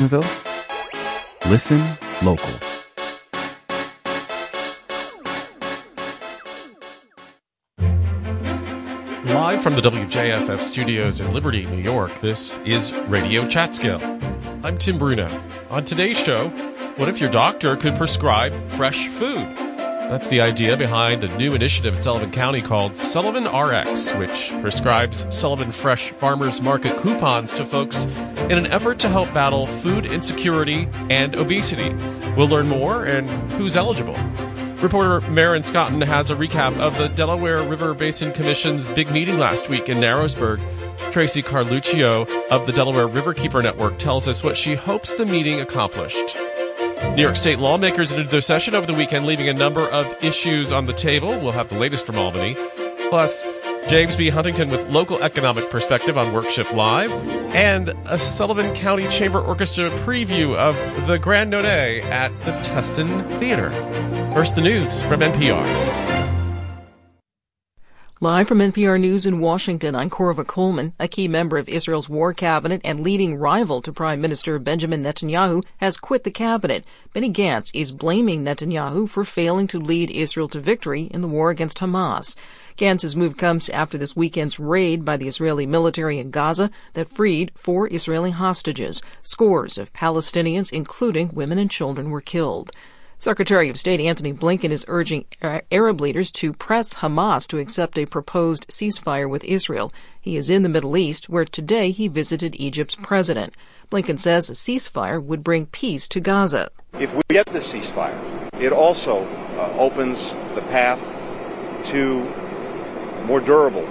Pleasantville? Listen local. Live from the WJFF studios in Liberty, New York, this is Radio Chatskill. I'm Tim Bruno. On today's show, what if your doctor could prescribe fresh food? That's the idea behind a new initiative in Sullivan County called Sullivan RX, which prescribes Sullivan Fresh Farmers Market coupons to folks in an effort to help battle food insecurity and obesity. We'll learn more and who's eligible. Reporter Maren Scotton has a recap of the Delaware River Basin Commission's big meeting last week in Narrowsburg. Tracy Carluccio of the Delaware Riverkeeper Network tells us what she hopes the meeting accomplished. New York State lawmakers ended their session over the weekend, leaving a number of issues on the table. We'll have the latest from Albany. Plus, James B. Huntington with local economic perspective on Workshift Live, and a Sullivan County Chamber Orchestra preview of the Grand Nonet at the Tustin Theater. First, the news from NPR. Live from NPR News in Washington, I'm Korva Coleman. A key member of Israel's war cabinet and leading rival to Prime Minister Benjamin Netanyahu has quit the cabinet. Benny Gantz is blaming Netanyahu for failing to lead Israel to victory in the war against Hamas. Gantz's move comes after this weekend's raid by the Israeli military in Gaza that freed 4 Israeli hostages. Scores of Palestinians, including women and children, were killed. Secretary of State Antony Blinken is urging Arab leaders to press Hamas to accept a proposed ceasefire with Israel. He is in the Middle East, where today he visited Egypt's president. Blinken says a ceasefire would bring peace to Gaza. If we get the ceasefire, it also opens the path to more durable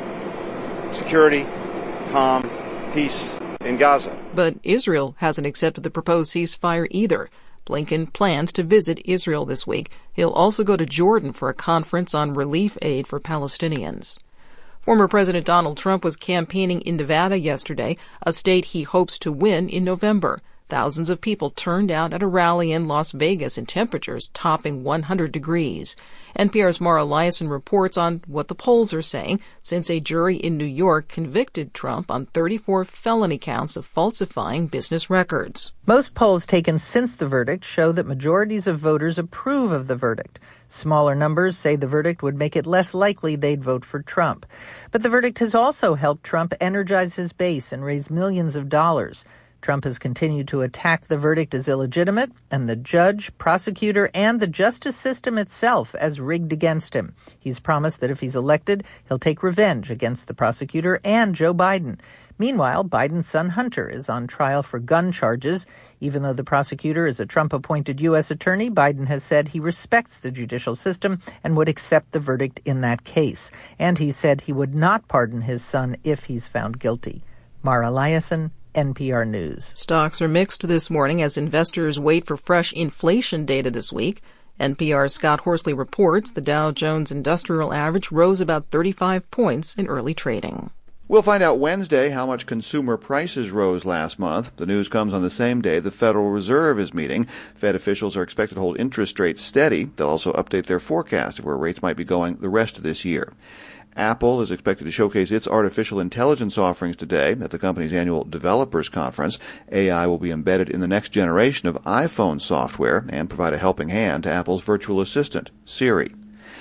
security, calm, peace in Gaza. But Israel hasn't accepted the proposed ceasefire either. Blinken plans to visit Israel this week. He'll also go to Jordan for a conference on relief aid for Palestinians. Former President Donald Trump was campaigning in Nevada yesterday, a state he hopes to win in November. Thousands of people turned out at a rally in Las Vegas in temperatures topping 100 degrees. NPR's Mara Liasson reports on what the polls are saying since a jury in New York convicted Trump on 34 felony counts of falsifying business records. Most polls taken since the verdict show that majorities of voters approve of the verdict. Smaller numbers say the verdict would make it less likely they'd vote for Trump. But the verdict has also helped Trump energize his base and raise millions of dollars. Trump has continued to attack the verdict as illegitimate, and the judge, prosecutor, and the justice system itself as rigged against him. He's promised that if he's elected, he'll take revenge against the prosecutor and Joe Biden. Meanwhile, Biden's son Hunter is on trial for gun charges. Even though the prosecutor is a Trump-appointed U.S. attorney, Biden has said he respects the judicial system and would accept the verdict in that case. And he said he would not pardon his son if he's found guilty. Mara Liasson, NPR News. Stocks are mixed this morning as investors wait for fresh inflation data this week. NPR's Scott Horsley reports the Dow Jones Industrial Average rose about 35 points in early trading. We'll find out Wednesday how much consumer prices rose last month. The news comes on the same day the Federal Reserve is meeting. Fed officials are expected to hold interest rates steady. They'll also update their forecast of where rates might be going the rest of this year. Apple is expected to showcase its artificial intelligence offerings today at the company's annual Developers Conference. AI will be embedded in the next generation of iPhone software and provide a helping hand to Apple's virtual assistant, Siri.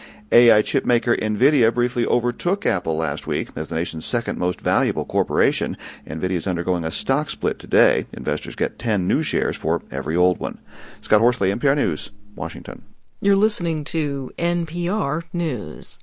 AI chipmaker NVIDIA briefly overtook Apple last week as the nation's second most valuable corporation. NVIDIA is undergoing a stock split today. Investors get 10 new shares for every old one. Scott Horsley, NPR News, Washington. You're listening to NPR News.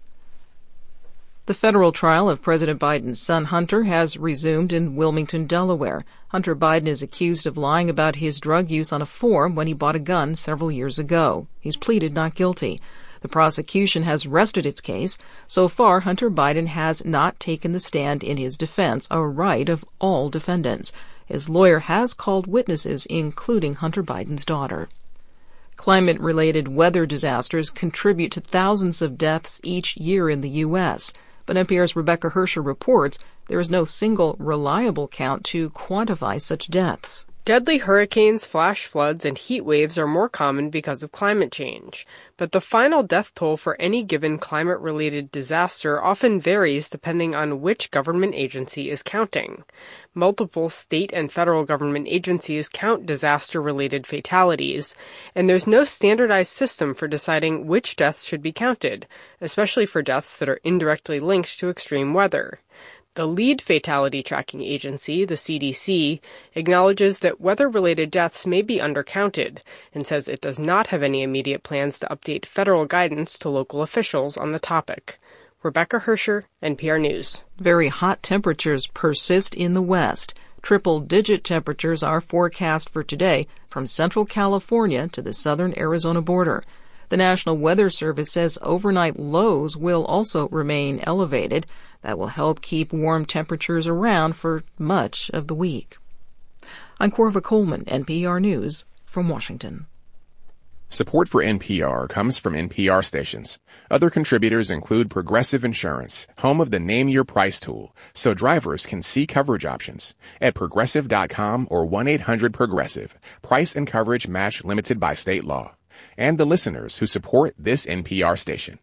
The federal trial of President Biden's son Hunter has resumed in Wilmington, Delaware. Hunter Biden is accused of lying about his drug use on a form when he bought a gun several years ago. He's pleaded not guilty. The prosecution has rested its case. So far, Hunter Biden has not taken the stand in his defense, a right of all defendants. His lawyer has called witnesses, including Hunter Biden's daughter. Climate-related weather disasters contribute to thousands of deaths each year in the U.S., but NPR's Rebecca Hersher reports there is no single reliable count to quantify such deaths. Deadly hurricanes, flash floods, and heat waves are more common because of climate change. But the final death toll for any given climate-related disaster often varies depending on which government agency is counting. Multiple state and federal government agencies count disaster-related fatalities, and there's no standardized system for deciding which deaths should be counted, especially for deaths that are indirectly linked to extreme weather. The lead fatality tracking agency, the CDC, acknowledges that weather-related deaths may be undercounted and says it does not have any immediate plans to update federal guidance to local officials on the topic. Rebecca Hersher, NPR News. Very hot temperatures persist in the West. Triple-digit temperatures are forecast for today from central California to the southern Arizona border. The National Weather Service says overnight lows will also remain elevated. That will help keep warm temperatures around for much of the week. I'm Corva Coleman, NPR News, from Washington. Support for NPR comes from NPR stations. Other contributors include Progressive Insurance, home of the Name Your Price tool, so drivers can see coverage options. At Progressive.com or 1-800-PROGRESSIVE. Price and coverage match limited by state law. And the listeners who support this NPR station.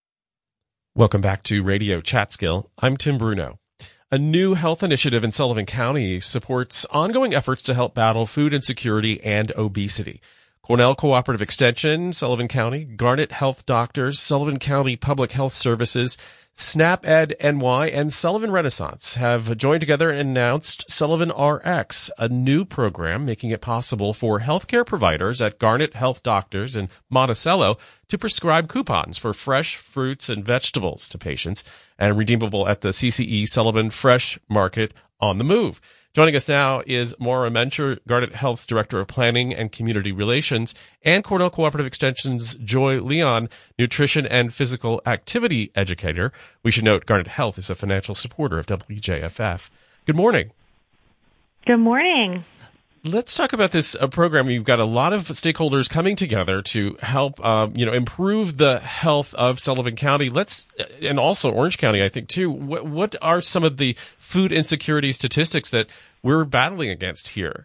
Welcome back to Radio Chatskill. I'm Tim Bruno. A new health initiative in Sullivan County supports ongoing efforts to help battle food insecurity and obesity. Cornell Cooperative Extension, Sullivan County, Garnet Health Doctors, Sullivan County Public Health Services, SNAP-Ed NY, and Sullivan Renaissance have joined together and announced Sullivan RX, a new program making it possible for healthcare providers at Garnet Health Doctors in Monticello to prescribe coupons for fresh fruits and vegetables to patients and redeemable at the CCE Sullivan Fresh Market on the Move. Joining us now is Maura Mencher, Garnet Health's Director of Planning and Community Relations, and Cornell Cooperative Extension's Joy Leon, Nutrition and Physical Activity Educator. We should note Garnet Health is a financial supporter of WJFF. Good morning. Good morning. Let's talk about this program. You've got a lot of stakeholders coming together to help, improve the health of Sullivan County. And also Orange County, I think, too. What are some of the food insecurity statistics that we're battling against here?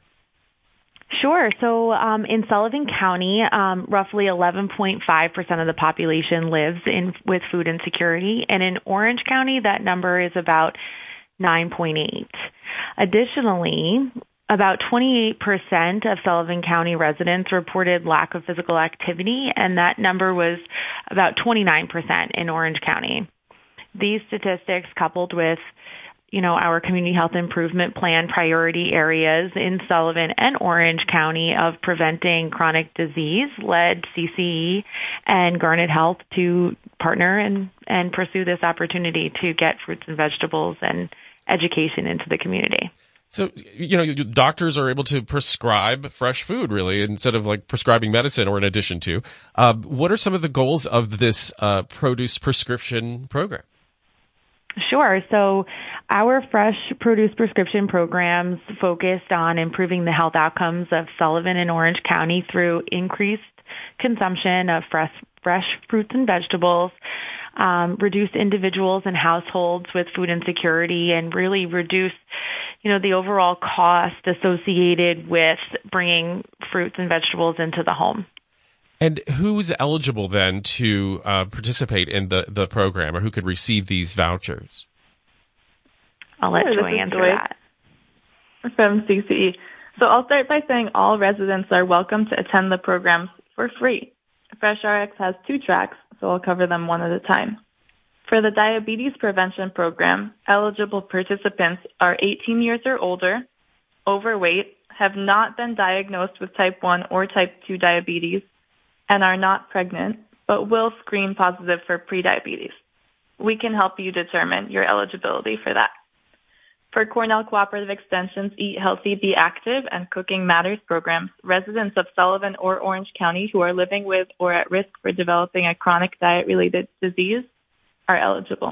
Sure. So in Sullivan County, roughly 11.5% of the population lives with food insecurity. And in Orange County, that number is about 9.8. Additionally, about 28% of Sullivan County residents reported lack of physical activity, and that number was about 29% in Orange County. These statistics, coupled with, our community health improvement plan priority areas in Sullivan and Orange County of preventing chronic disease, led CCE and Garnet Health to partner and pursue this opportunity to get fruits and vegetables and education into the community. So, doctors are able to prescribe fresh food, really, instead of prescribing medicine or in addition to. What are some of the goals of this produce prescription program? Sure. So our fresh produce prescription programs focused on improving the health outcomes of Sullivan and Orange County through increased consumption of fresh fruits and vegetables, reduce individuals and households with food insecurity, and really reduce the overall cost associated with bringing fruits and vegetables into the home. And who's eligible then to participate in the program, or who could receive these vouchers? I'll let Joy answer that. From CCE. So I'll start by saying all residents are welcome to attend the programs for free. Fresh RX has 2 tracks, so I'll cover them one at a time. For the diabetes prevention program, eligible participants are 18 years or older, overweight, have not been diagnosed with type 1 or type 2 diabetes, and are not pregnant, but will screen positive for prediabetes. We can help you determine your eligibility for that. For Cornell Cooperative Extension's Eat Healthy, Be Active and Cooking Matters programs, residents of Sullivan or Orange County who are living with or at risk for developing a chronic diet-related disease are eligible.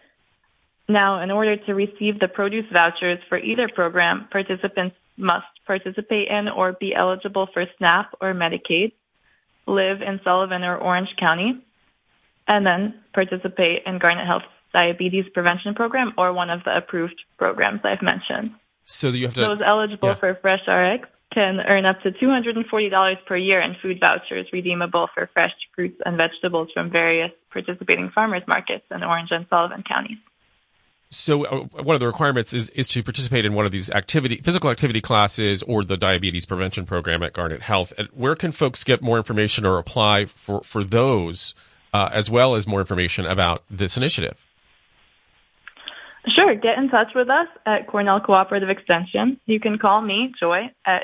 Now, in order to receive the produce vouchers for either program, participants must participate in or be eligible for SNAP or Medicaid, live in Sullivan or Orange County, and then participate in Garnet Health's diabetes prevention program or one of the approved programs I've mentioned. So you have to... Those eligible for Fresh RX can earn up to $240 per year in food vouchers redeemable for fresh fruits and vegetables from various participating farmers markets in Orange and Sullivan counties. So one of the requirements is to participate in one of these physical activity classes or the diabetes prevention program at Garnet Health. And where can folks get more information or apply for those, as well as more information about this initiative? Sure. Get in touch with us at Cornell Cooperative Extension. You can call me, Joy, at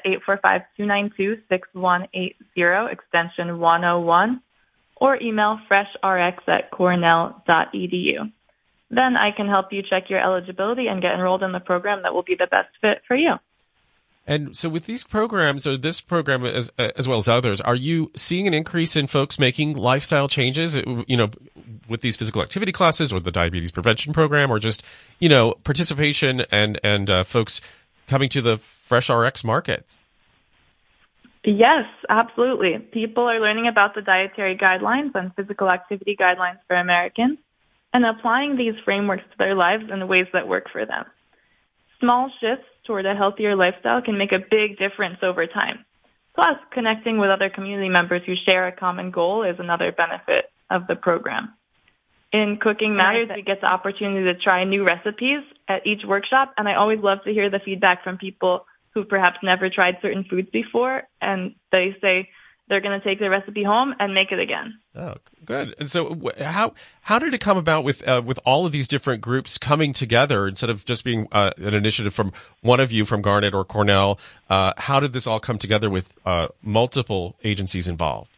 845-292-6180, extension 101, or email freshrx@cornell.edu. Then I can help you check your eligibility and get enrolled in the program that will be the best fit for you. And so with these programs, or this program as well as others, are you seeing an increase in folks making lifestyle changes, with these physical activity classes or the diabetes prevention program, or just, participation and folks coming to the FreshRx markets? Yes, absolutely. People are learning about the dietary guidelines and physical activity guidelines for Americans and applying these frameworks to their lives in ways that work for them. Small shifts toward a healthier lifestyle can make a big difference over time. Plus, connecting with other community members who share a common goal is another benefit of the program. In Cooking Matters, we get the opportunity to try new recipes at each workshop, and I always love to hear the feedback from people who perhaps never tried certain foods before, and they say they're going to take the recipe home and make it again. Oh, good. And so how did it come about with all of these different groups coming together instead of just being an initiative from one of you from Garnet or Cornell? How did this all come together with multiple agencies involved?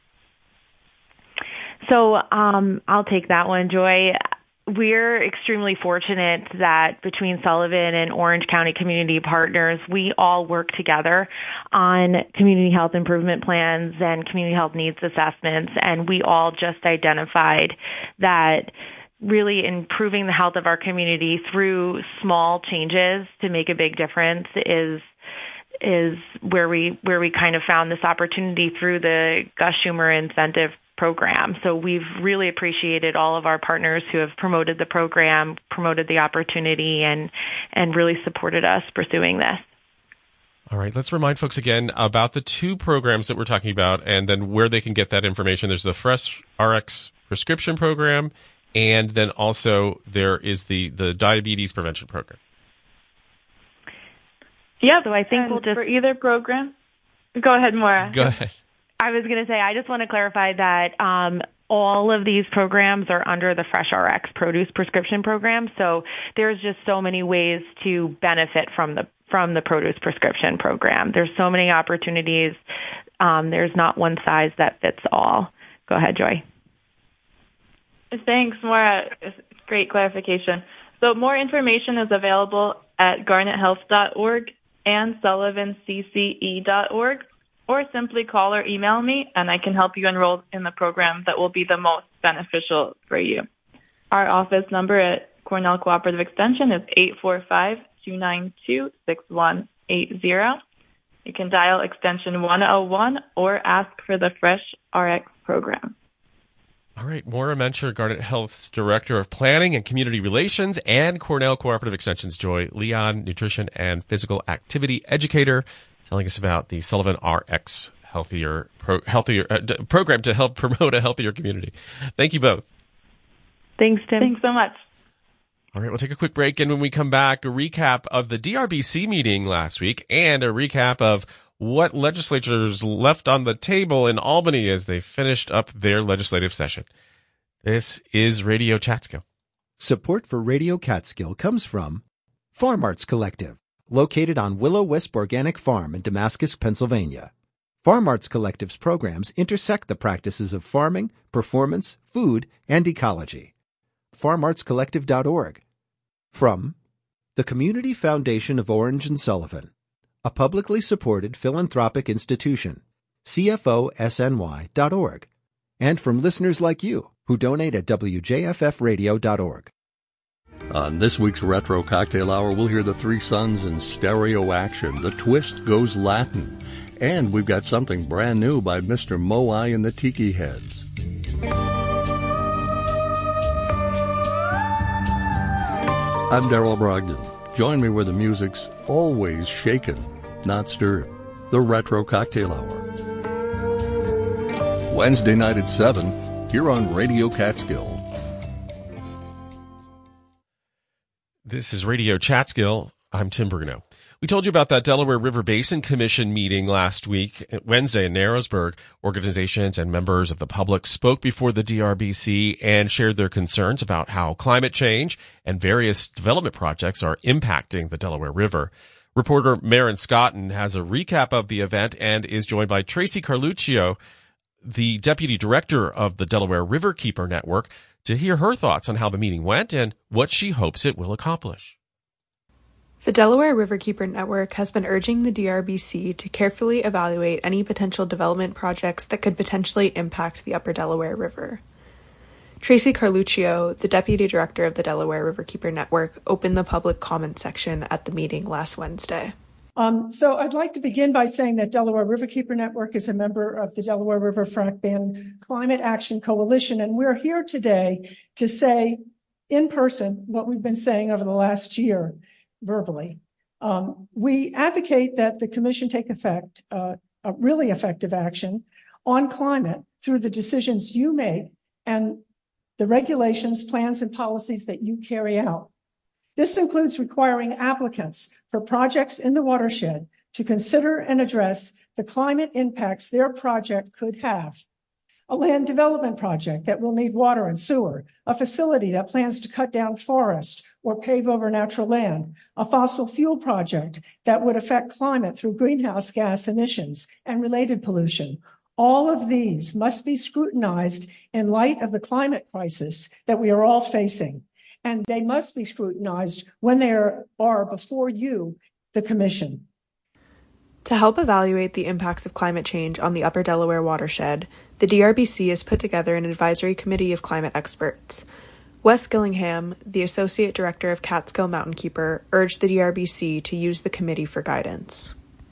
So I'll take that one, Joy. We're extremely fortunate that between Sullivan and Orange County Community Partners, we all work together on community health improvement plans and community health needs assessments, and we all just identified that really improving the health of our community through small changes to make a big difference is where we kind of found this opportunity through the Gus Schumer incentive program. So we've really appreciated all of our partners who have promoted the program, promoted the opportunity, and really supported us pursuing this. All right, let's remind folks again about the two programs that we're talking about and then where they can get that information. There's the FreshRx prescription program, and then also there is the diabetes prevention program. Yeah, so I think we'll just for either program. Go ahead, Maura. Go ahead. I was going to say, I just want to clarify that all of these programs are under the FreshRx produce prescription program. So there's just so many ways to benefit from the produce prescription program. There's so many opportunities. There's not one size that fits all. Go ahead, Joy. Thanks, Maura. Great clarification. So more information is available at garnethealth.org and sullivancce.org. Or simply call or email me, and I can help you enroll in the program that will be the most beneficial for you. Our office number at Cornell Cooperative Extension is 845-292-6180. You can dial extension 101 or ask for the FreshRx program. All right, Maura Mencher, Garnet Health's Director of Planning and Community Relations, and Cornell Cooperative Extension's Joy Leon, Nutrition and Physical Activity Educator, telling us about the Sullivan RX healthier program to help promote a healthier community. Thank you both. Thanks, Tim. Thanks so much. All right, we'll take a quick break, and when we come back, a recap of the DRBC meeting last week and a recap of what legislators left on the table in Albany as they finished up their legislative session. This is Radio Catskill. Support for Radio Catskill comes from Farm Arts Collective, located on Willow Wisp Organic Farm in Damascus, Pennsylvania. Farm Arts Collective's programs intersect the practices of farming, performance, food, and ecology. FarmArtsCollective.org. From the Community Foundation of Orange and Sullivan, a publicly supported philanthropic institution, CFOSNY.org. And from listeners like you who donate at WJFFradio.org. On this week's Retro Cocktail Hour, we'll hear the Three Sons in stereo action. The twist goes Latin. And we've got something brand new by Mr. Moai and the Tiki Heads. I'm Darrell Brogdon. Join me where the music's always shaken, not stirred. the Retro Cocktail Hour. Wednesday night at 7, here on Radio Catskill. This is Radio Catskill. I'm Tim Bruno. We told you about that Delaware River Basin Commission meeting last week, Wednesday in Narrowsburg. Organizations and members of the public spoke before the DRBC and shared their concerns about how climate change and various development projects are impacting the Delaware River. Reporter Maren Scotton has a recap of the event and is joined by Tracy Carluccio, the Deputy Director of the Delaware Riverkeeper Network, to hear her thoughts on how the meeting went and what she hopes it will accomplish. The Delaware Riverkeeper Network has been urging the DRBC to carefully evaluate any potential development projects that could potentially impact the Upper Delaware River. Tracy Carluccio, the Deputy Director of the Delaware Riverkeeper Network, opened the public comment section at the meeting last Wednesday. So I'd like to begin by saying that Delaware Riverkeeper Network is a member of the Delaware River Frac Ban Climate Action Coalition, and we're here today to say in person what we've been saying over the last year verbally. We advocate that the Commission take a really effective action on climate through the decisions you make and the regulations, plans, and policies that you carry out. This includes requiring applicants for projects in the watershed to consider and address the climate impacts their project could have. A land development project that will need water and sewer, a facility that plans to cut down forest or pave over natural land, a fossil fuel project that would affect climate through greenhouse gas emissions and related pollution. All of these must be scrutinized in light of the climate crisis that we are all facing. And they must be scrutinized when they are before you, the Commission. To help evaluate the impacts of climate change on the Upper Delaware watershed, the DRBC has put together an advisory committee of climate experts. Wes Gillingham, the Associate Director of Catskill Mountain Keeper, urged the DRBC to use the committee for guidance.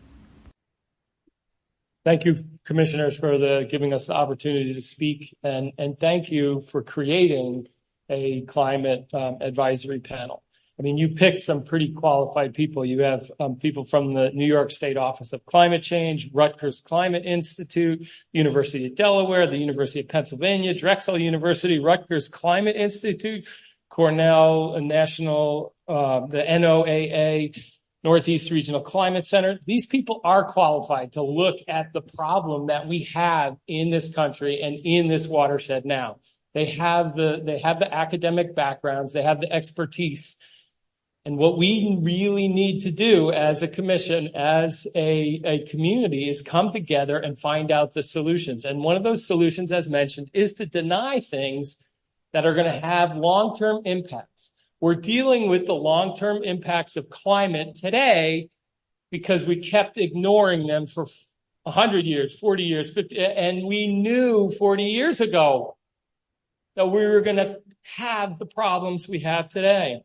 Thank you, Commissioners, for giving us the opportunity to speak, and thank you for creating a climate advisory panel. I mean, you picked some pretty qualified people. You have people from the New York State Office of Climate Change, Rutgers Climate Institute, University of Delaware, the University of Pennsylvania, Drexel University, Rutgers Climate Institute, Cornell National, the NOAA, Northeast Regional Climate Center. These people are qualified to look at the problem that we have in this country and in this watershed now. They have the academic backgrounds, they have the expertise. And what we really need to do as a commission, as a community, is come together and find out the solutions. And one of those solutions, as mentioned, is to deny things that are going to have long-term impacts. We're dealing with the long-term impacts of climate today because we kept ignoring them for 100 years, 40 years, 50, and we knew 40 years ago that we were going to have the problems we have today.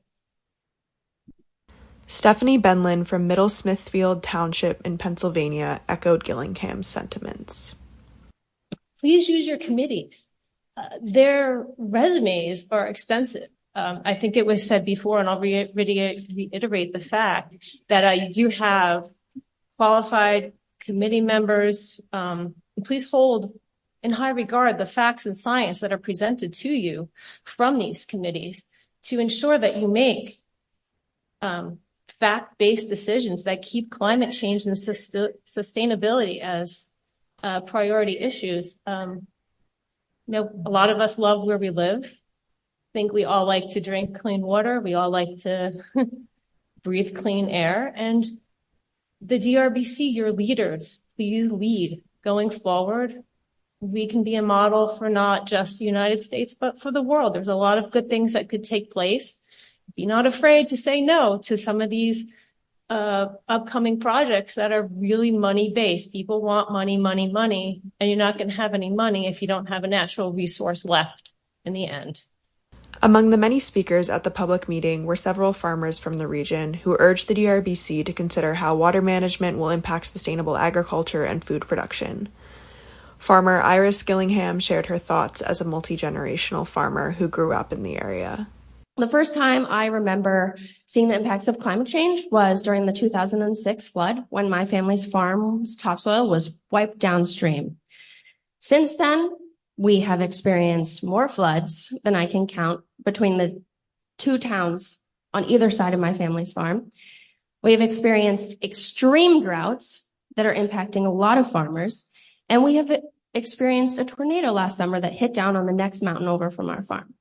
Stephanie Benlin from Middle Smithfield Township in Pennsylvania echoed Gillingham's sentiments. Please use your committees. Their resumes are extensive. I think it was said before, and I'll reiterate the fact that you do have qualified committee members. Please hold in high regard the facts and science that are presented to you from these committees to ensure that you make fact-based decisions that keep climate change and sustainability as priority issues. A lot of us love where we live. I think we all like to drink clean water. We all like to breathe clean air. And the DRBC, your leaders, please lead going forward. We can be a model for not just the United States, but for the world. There's a lot of good things that could take place. Be not afraid to say no to some of these upcoming projects that are really money-based. People want money, money, money, and you're not going to have any money if you don't have a natural resource left in the end. Among the many speakers at the public meeting were several farmers from the region who urged the DRBC to consider how water management will impact sustainable agriculture and food production. Farmer Iris Gillingham shared her thoughts as a multi-generational farmer who grew up in the area. The first time I remember seeing the impacts of climate change was during the 2006 flood, when my family's farm's topsoil was wiped downstream. Since then, we have experienced more floods than I can count between the two towns on either side of my family's farm. We have experienced extreme droughts that are impacting a lot of farmers, and we have experienced a tornado last summer that hit down on the next mountain over from our farm.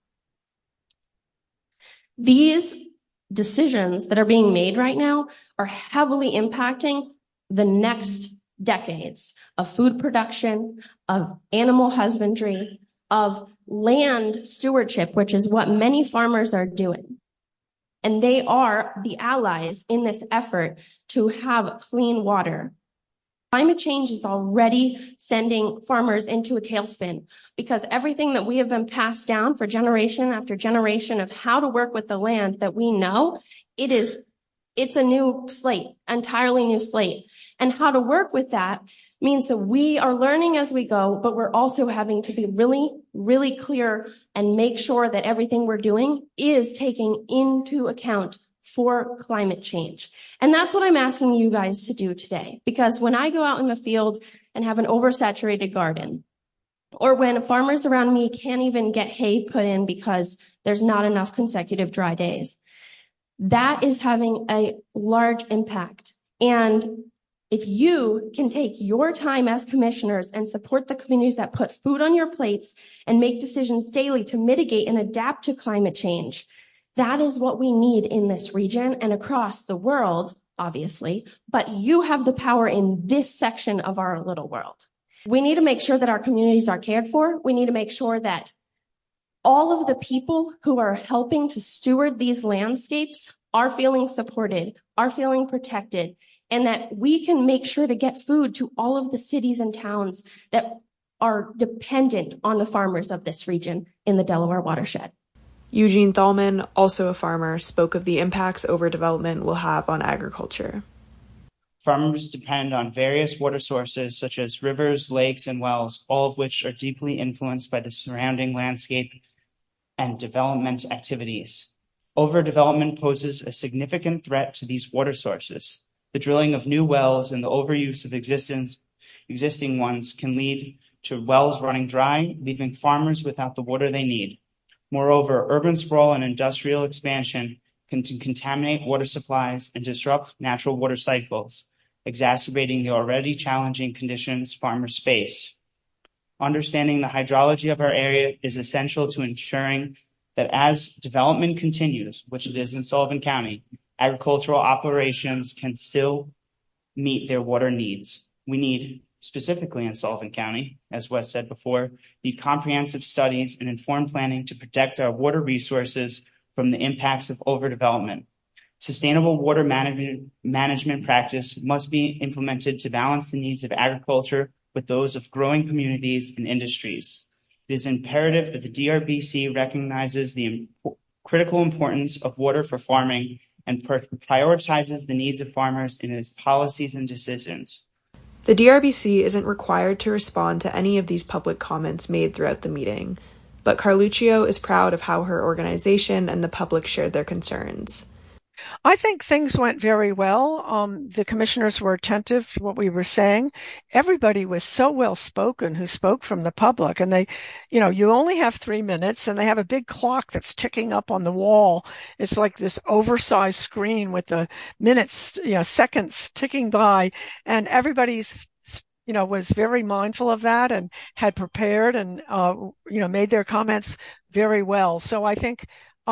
These decisions that are being made right now are heavily impacting the next decades of food production, of animal husbandry, of land stewardship, which is what many farmers are doing. And they are the allies in this effort to have clean water. Climate change is already sending farmers into a tailspin because everything that we have been passed down for generation after generation of how to work with the land that we know, it's a new slate, entirely new slate. And how to work with that means that we are learning as we go, but we're also having to be really, really clear and make sure that everything we're doing is taking into account for climate change. And that's what I'm asking you guys to do today. Because when I go out in the field and have an oversaturated garden, or when farmers around me can't even get hay put in because there's not enough consecutive dry days, that is having a large impact. And if you can take your time as commissioners and support the communities that put food on your plates and make decisions daily to mitigate and adapt to climate change, that is what we need in this region and across the world, obviously, but you have the power in this section of our little world. We need to make sure that our communities are cared for. We need to make sure that all of the people who are helping to steward these landscapes are feeling supported, are feeling protected, and that we can make sure to get food to all of the cities and towns that are dependent on the farmers of this region in the Delaware watershed. Eugene Thalman, also a farmer, spoke of the impacts overdevelopment will have on agriculture. Farmers depend on various water sources such as rivers, lakes, and wells, all of which are deeply influenced by the surrounding landscape and development activities. Overdevelopment poses a significant threat to these water sources. The drilling of new wells and the overuse of existing ones can lead to wells running dry, leaving farmers without the water they need. Moreover, urban sprawl and industrial expansion can contaminate water supplies and disrupt natural water cycles, exacerbating the already challenging conditions farmers face. Understanding the hydrology of our area is essential to ensuring that as development continues, which it is in Sullivan County, agricultural operations can still meet their water needs. We need, specifically in Sullivan County, as Wes said before, need comprehensive studies and informed planning to protect our water resources from the impacts of overdevelopment. Sustainable water management practice must be implemented to balance the needs of agriculture with those of growing communities and industries. It is imperative that the DRBC recognizes the critical importance of water for farming and prioritizes the needs of farmers in its policies and decisions. The DRBC isn't required to respond to any of these public comments made throughout the meeting, but Carluccio is proud of how her organization and the public shared their concerns. I think things went very well. The commissioners were attentive to what we were saying. Everybody was so well spoken who spoke from the public, and you only have 3 minutes, and they have a big clock that's ticking up on the wall. It's like this oversized screen with the minutes, seconds ticking by, and everybody's was very mindful of that and had prepared and made their comments very well. So I think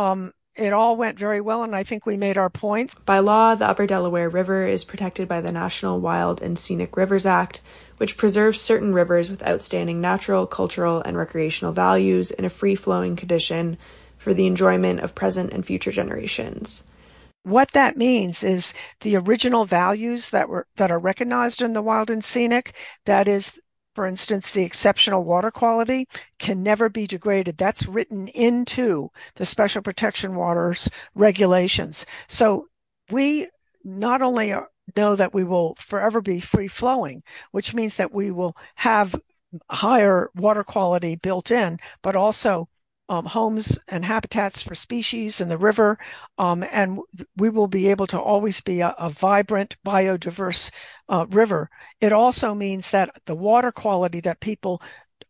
it all went very well, and I think we made our points. By law, the Upper Delaware River is protected by the National Wild and Scenic Rivers Act, which preserves certain rivers with outstanding natural, cultural, and recreational values in a free-flowing condition for the enjoyment of present and future generations. What that means is the original values that are recognized in the Wild and Scenic, that is, for instance, the exceptional water quality, can never be degraded. That's written into the Special Protection Waters regulations. So we not only know that we will forever be free-flowing, which means that we will have higher water quality built in, but also homes and habitats for species in the river, and we will be able to always be a vibrant, biodiverse river. It also means that the water quality that people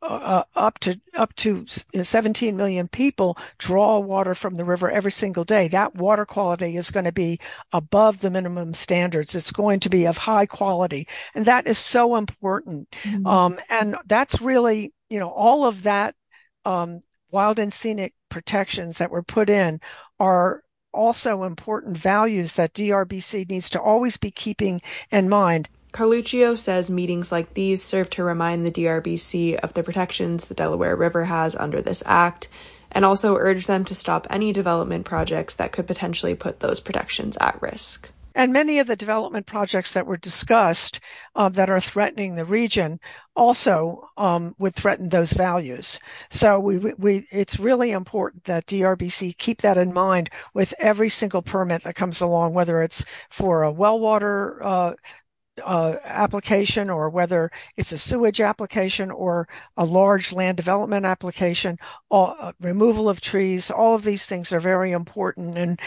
up to 17 million people draw water from the river every single day. That water quality is going to be above the minimum standards. It's going to be of high quality, and that is so important. Mm-hmm. And that's really, all of that wild and scenic protections that were put in are also important values that DRBC needs to always be keeping in mind. Carluccio says meetings like these serve to remind the DRBC of the protections the Delaware River has under this act, and also urge them to stop any development projects that could potentially put those protections at risk. And many of the development projects that were discussed that are threatening the region also would threaten those values. So it's really important that DRBC keep that in mind with every single permit that comes along, whether it's for a well water application, or whether it's a sewage application or a large land development application, removal of trees. All of these things are very important, and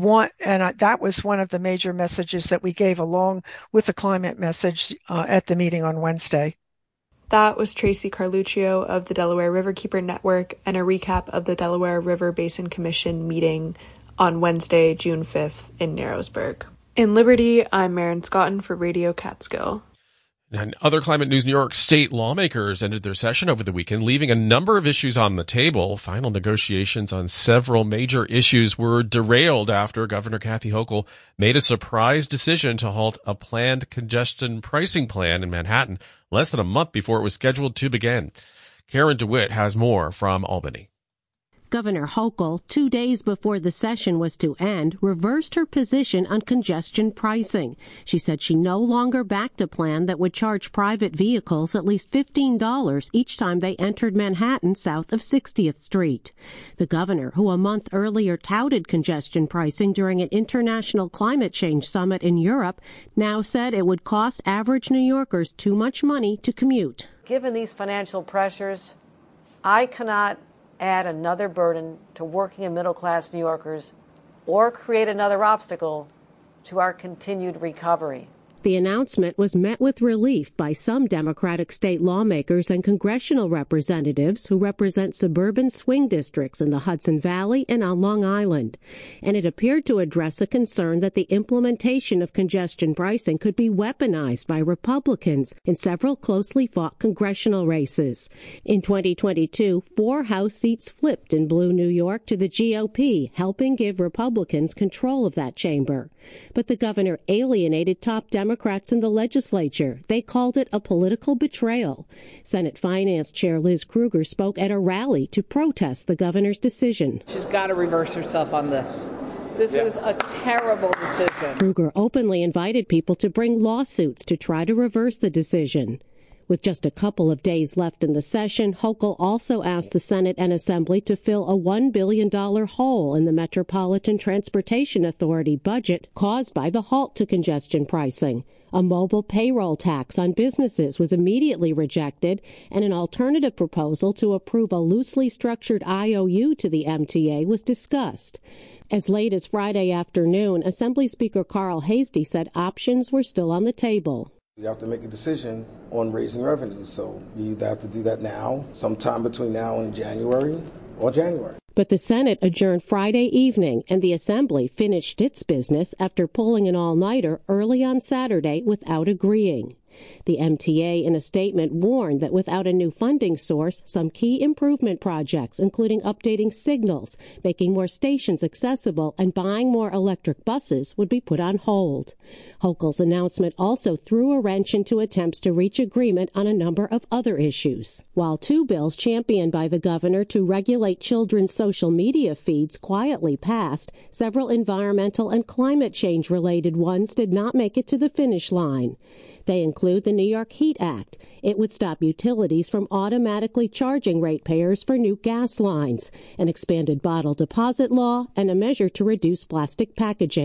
that was one of the major messages that we gave along with the climate message at the meeting on Wednesday. That was Tracy Carluccio of the Delaware Riverkeeper Network, and a recap of the Delaware River Basin Commission meeting on Wednesday, June 5th in Narrowsburg. In Liberty, I'm Maren Scotton for Radio Catskill. And other climate news, New York State lawmakers ended their session over the weekend, leaving a number of issues on the table. Final negotiations on several major issues were derailed after Governor Kathy Hochul made a surprise decision to halt a planned congestion pricing plan in Manhattan less than a month before it was scheduled to begin. Karen DeWitt has more from Albany. Governor Hochul, 2 days before the session was to end, reversed her position on congestion pricing. She said she no longer backed a plan that would charge private vehicles at least $15 each time they entered Manhattan south of 60th Street. The governor, who a month earlier touted congestion pricing during an international climate change summit in Europe, now said it would cost average New Yorkers too much money to commute. Given these financial pressures, I cannot add another burden to working and middle-class New Yorkers or create another obstacle to our continued recovery. The announcement was met with relief by some Democratic state lawmakers and congressional representatives who represent suburban swing districts in the Hudson Valley and on Long Island. And it appeared to address a concern that the implementation of congestion pricing could be weaponized by Republicans in several closely fought congressional races. In 2022, 4 House seats flipped in blue New York to the GOP, helping give Republicans control of that chamber. But the governor alienated top Democrats in the legislature. They called it a political betrayal. Senate Finance Chair Liz Krueger spoke at a rally to protest the governor's decision. She's got to reverse herself on this. This is a terrible decision. Krueger openly invited people to bring lawsuits to try to reverse the decision. With just a couple of days left in the session, Hochul also asked the Senate and Assembly to fill a $1 billion hole in the Metropolitan Transportation Authority budget caused by the halt to congestion pricing. A mobile payroll tax on businesses was immediately rejected, and an alternative proposal to approve a loosely structured IOU to the MTA was discussed. As late as Friday afternoon, Assembly Speaker Carl Hastie said options were still on the table. We have to make a decision on raising revenues, so we either have to do that now, sometime between now and January, or January. But the Senate adjourned Friday evening, and the Assembly finished its business after pulling an all-nighter early on Saturday without agreeing. The MTA, in a statement, warned that without a new funding source, some key improvement projects, including updating signals, making more stations accessible, and buying more electric buses, would be put on hold. Hochul's announcement also threw a wrench into attempts to reach agreement on a number of other issues. While 2 bills championed by the governor to regulate children's social media feeds quietly passed, several environmental and climate change-related ones did not make it to the finish line. They include the New York Heat Act. It would stop utilities from automatically charging ratepayers for new gas lines, an expanded bottle deposit law, and a measure to reduce plastic packaging.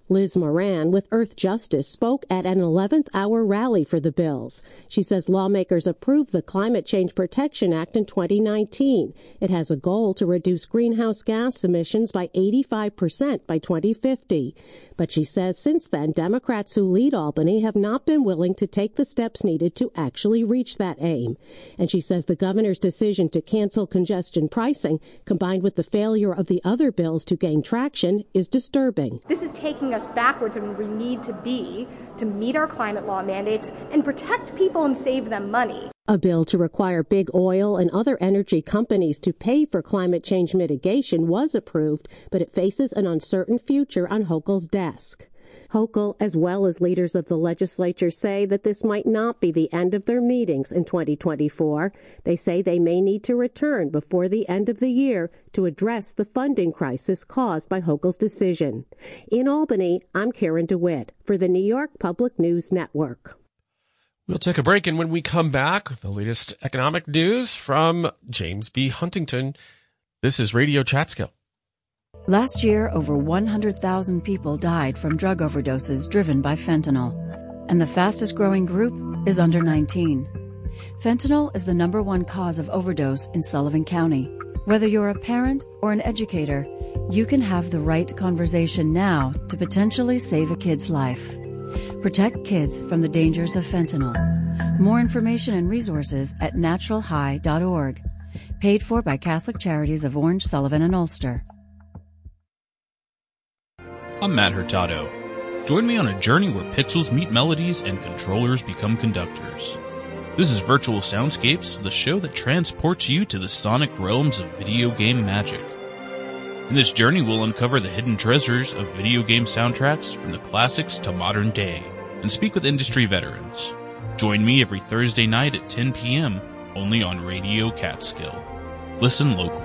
Liz Moran with Earth Justice spoke at an 11th hour rally for the bills. She says lawmakers approved the Climate Change Protection Act in 2019. It has a goal to reduce greenhouse gas emissions by 85% by 2050. But she says since then, Democrats who lead Albany have not been willing to take the steps needed to actually reach that aim. And she says the governor's decision to cancel congestion pricing, combined with the failure of the other bills to gain traction, is disturbing. This is taking us backwards and we need to be to meet our climate law mandates and protect people and save them money. A bill to require big oil and other energy companies to pay for climate change mitigation was approved, but it faces an uncertain future on Hochul's desk. Hochul, as well as leaders of the legislature, say that this might not be the end of their meetings in 2024. They say they may need to return before the end of the year to address the funding crisis caused by Hochul's decision. In Albany, I'm Karen DeWitt for the New York Public News Network. We'll take a break, and when we come back, the latest economic news from James B. Huntington. This is Radio Chatskill. Last year, over 100,000 people died from drug overdoses driven by fentanyl, and the fastest growing group is under 19. Fentanyl is the #1 cause of overdose in Sullivan County. Whether you're a parent or an educator, you can have the right conversation now to potentially save a kid's life. Protect kids from the dangers of fentanyl. More information and resources at naturalhigh.org. Paid for by Catholic Charities of Orange, Sullivan, and Ulster. I'm Matt Hurtado. Join me on a journey where pixels meet melodies and controllers become conductors. This is Virtual Soundscapes, the show that transports you to the sonic realms of video game magic. In this journey, we'll uncover the hidden treasures of video game soundtracks from the classics to modern day and speak with industry veterans. Join me every Thursday night at 10 p.m. only on Radio Catskill. Listen local.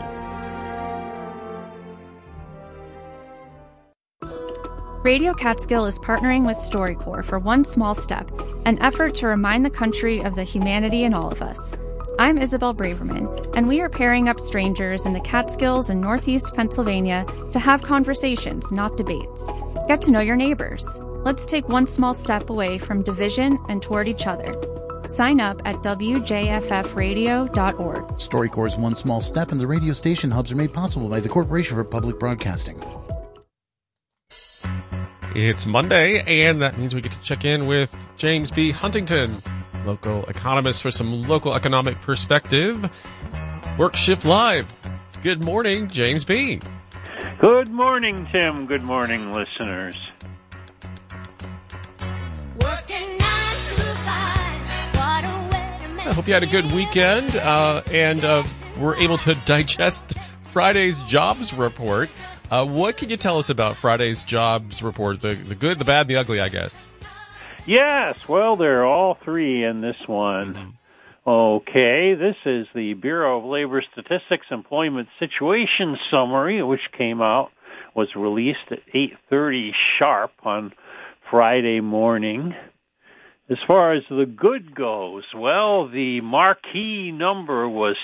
Radio Catskill is partnering with StoryCorps for One Small Step, an effort to remind the country of the humanity in all of us. I'm Isabel Braverman, and we are pairing up strangers in the Catskills and Northeast Pennsylvania to have conversations, not debates. Get to know your neighbors. Let's take one small step away from division and toward each other. Sign up at wjffradio.org. StoryCorps' One Small Step and the radio station hubs are made possible by the Corporation for Public Broadcasting. It's Monday, and that means we get to check in with James B. Huntington, local economist, for some local economic perspective. Work Shift Live. Good morning, James B. Good morning, Tim. Good morning, listeners. I hope you had a good weekend and were able to digest Friday's jobs report. What can you tell us about Friday's jobs report? The good, the bad, and the ugly, I guess. Yes, well, they're all three in this one. Mm-hmm. Okay, this is the Bureau of Labor Statistics Employment Situation Summary, which was released at 8:30 sharp on Friday morning. As far as the good goes, well, the marquee number was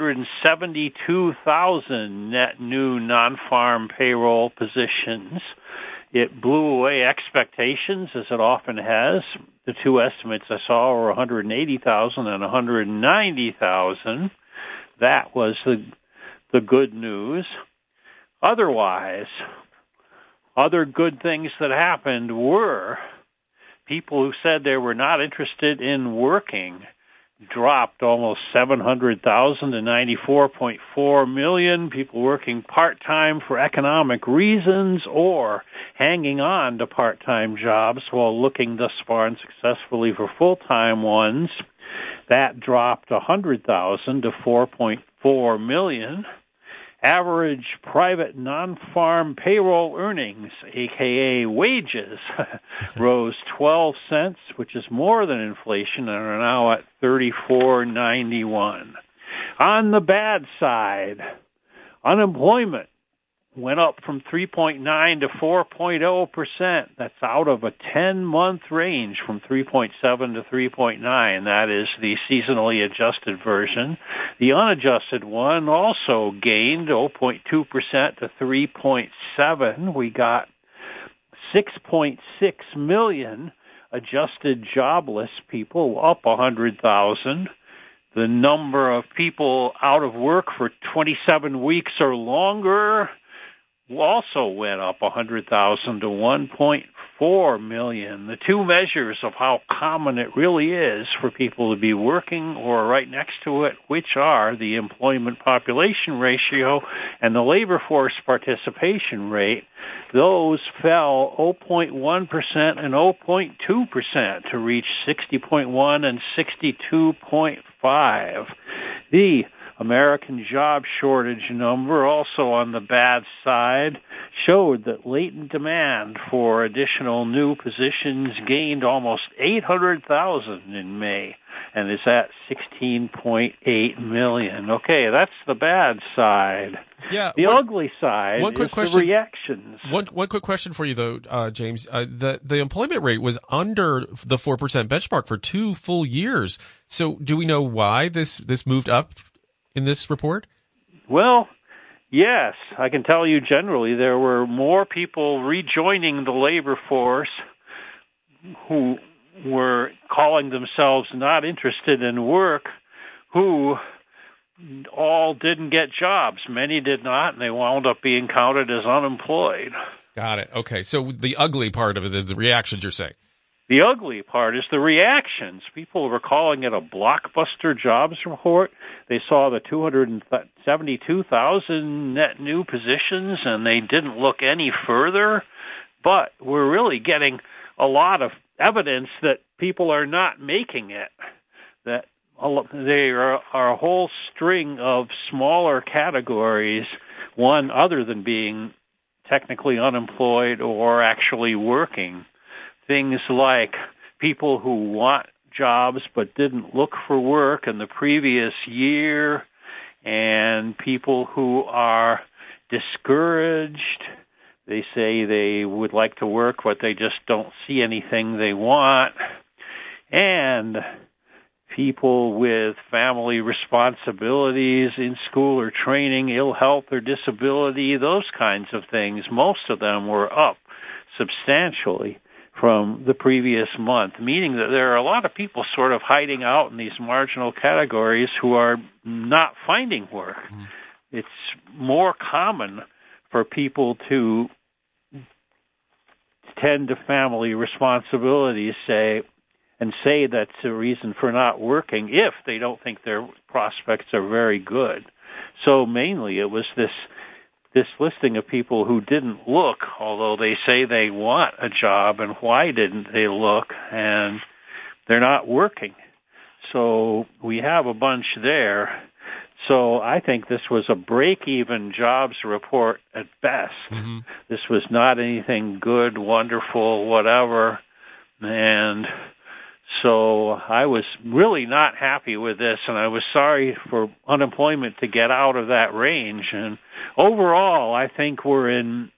272,000 net new non-farm payroll positions. It blew away expectations, as it often has. The two estimates I saw were 180,000 and 190,000. That was the good news. Otherwise, other good things that happened were people who said they were not interested in working dropped almost 700,000 to 94.4 million. People working part-time for economic reasons or hanging on to part-time jobs while looking thus far unsuccessfully for full-time ones. That dropped 100,000 to 4.4 million. Average private non-farm payroll earnings, a.k.a. wages, rose 12 cents, which is more than inflation, and are now at $34.91. On the bad side, unemployment went up from 3.9 to 4.0%. That's out of a 10-month range from 3.7 to 3.9. That is the seasonally adjusted version. The unadjusted one also gained 0.2% to 3.7. We got 6.6 million adjusted jobless people, up 100,000. The number of people out of work for 27 weeks or longer also went up 100,000 to 1.4 million. The two measures of how common it really is for people to be working or right next to it, which are the employment population ratio and the labor force participation rate, those fell 0.1% and 0.2% to reach 60.1 and 62.5. The American job shortage number, also on the bad side, showed that latent demand for additional new positions gained almost 800,000 in May and is at 16.8 million. Okay, that's the bad side. Yeah. The ugly side is the reactions. One quick question for you, though, James. The employment rate was under the 4% benchmark for 2 full years. So do we know why this moved up in this report? Well, yes. I can tell you generally there were more people rejoining the labor force who were calling themselves not interested in work, who all didn't get jobs. Many did not, and they wound up being counted as unemployed. Got it. Okay. So the ugly part of it is the reactions, you're saying. The ugly part is the reactions. People were calling it a blockbuster jobs report. They saw the 272,000 net new positions, and they didn't look any further. But we're really getting a lot of evidence that people are not making it, that there are a whole string of smaller categories, one other than being technically unemployed or actually working. Things like people who want jobs but didn't look for work in the previous year, and people who are discouraged. They say they would like to work, but they just don't see anything they want. And people with family responsibilities in school or training, ill health or disability, those kinds of things. Most of them were up substantially from the previous month, meaning that there are a lot of people sort of hiding out in these marginal categories who are not finding work. It's more common for people to tend to family responsibilities, say that's a reason for not working if they don't think their prospects are very good. So mainly it was this listing of people who didn't look, although they say they want a job, and why didn't they look, and they're not working. So we have a bunch there. So I think this was a break-even jobs report at best. Mm-hmm. This was not anything good, wonderful, whatever. And so I was really not happy with this, and I was sorry for unemployment to get out of that range. And overall, I think we're in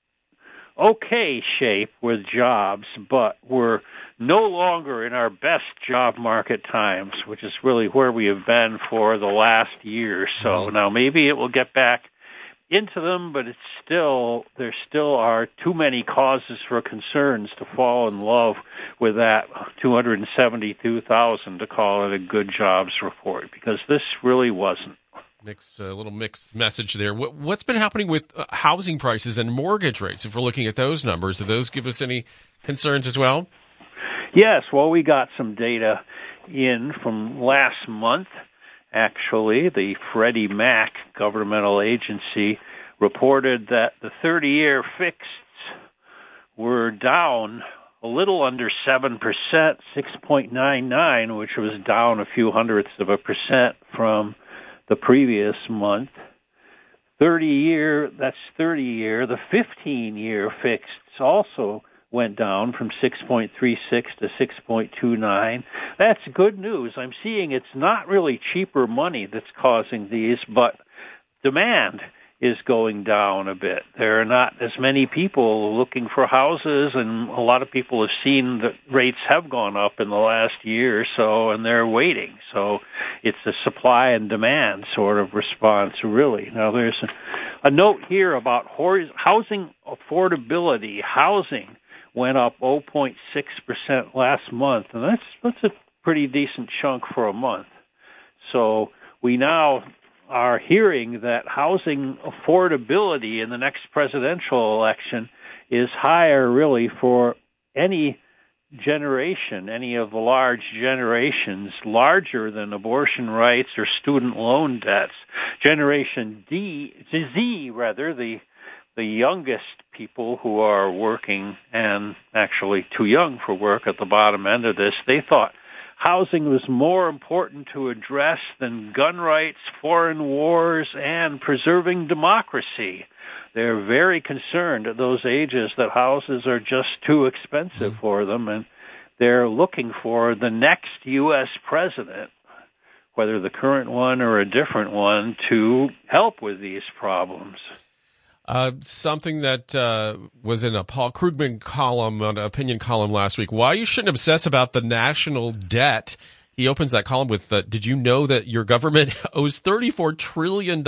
okay shape with jobs, but we're no longer in our best job market times, which is really where we have been for the last year or so. Mm-hmm. Now, maybe it will get back into them, but there still are too many causes for concerns to fall in love with that 272,000 to call it a good jobs report, because this really wasn't. A little mixed message there. What's been happening with housing prices and mortgage rates? If we're looking at those numbers, do those give us any concerns as well? Yes. Well, we got some data in from last month. Actually, the Freddie Mac governmental agency reported that the 30-year fixeds were down a little under 7%, 6.99, which was down a few hundredths of a percent from the previous month. 30-year, that's 30-year. The 15-year fixeds also went down from 6.36 to 6.29. That's good news. I'm seeing it's not really cheaper money that's causing these, but demand is going down a bit. There are not as many people looking for houses, and a lot of people have seen that rates have gone up in the last year or so, and they're waiting. So it's a supply and demand sort of response, really. Now, there's a note here about housing affordability. Housing went up 0.6% last month, and that's a pretty decent chunk for a month. So we now are hearing that housing affordability in the next presidential election is higher, really, for any generation, any of the large generations, larger than abortion rights or student loan debts. Generation Z, the youngest people who are working and actually too young for work at the bottom end of this, they thought housing was more important to address than gun rights, foreign wars, and preserving democracy. They're very concerned at those ages that houses are just too expensive for them, and they're looking for the next U.S. president, whether the current one or a different one, to help with these problems. Something that was in a Paul Krugman column, an opinion column last week, why you shouldn't obsess about the national debt. He opens that column with, did you know that your government owes $34 trillion?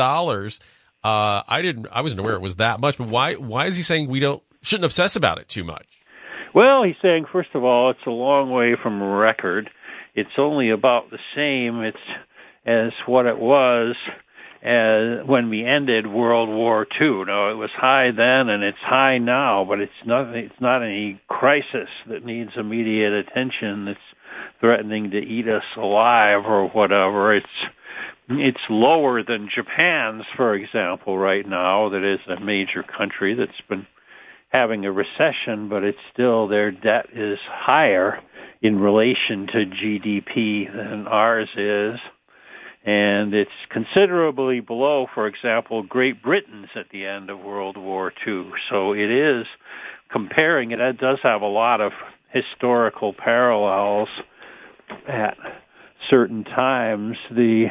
I wasn't aware it was that much, but why is he saying we shouldn't obsess about it too much? Well, he's saying, first of all, it's a long way from a record. It's only about the same as what it was when we ended World War II. Now, it was high then and it's high now, but it's not any crisis that needs immediate attention that's threatening to eat us alive or whatever. It's lower than Japan's, for example, right now. That is a major country that's been having a recession, but it's still, their debt is higher in relation to GDP than ours is. And it's considerably below, for example, Great Britain's at the end of World War II. So it is comparing it. It does have a lot of historical parallels at certain times. The